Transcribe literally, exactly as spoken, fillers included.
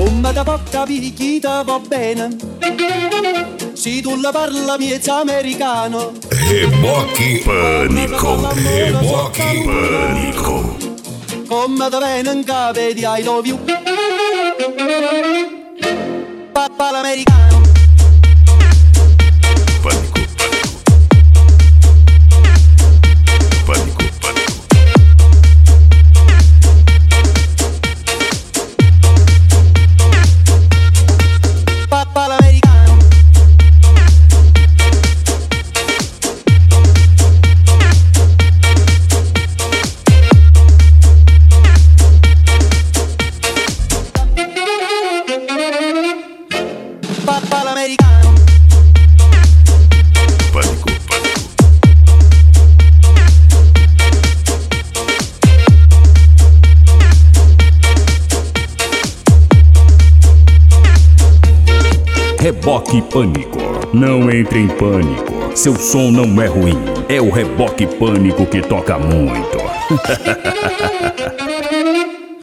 Come da poca picchita va bene, se tu la parla miezza americano. Reboque Pânico, Reboque Pânico. Come da venen cape di I love you. Papà l'americano. Pânico, pânico, pânico. Papà l'americano. Papà l'americano. Pânico, pânico. Reboque Pânico. Não entre em pânico. Seu som não é ruim. É o Reboque Pânico que toca muito.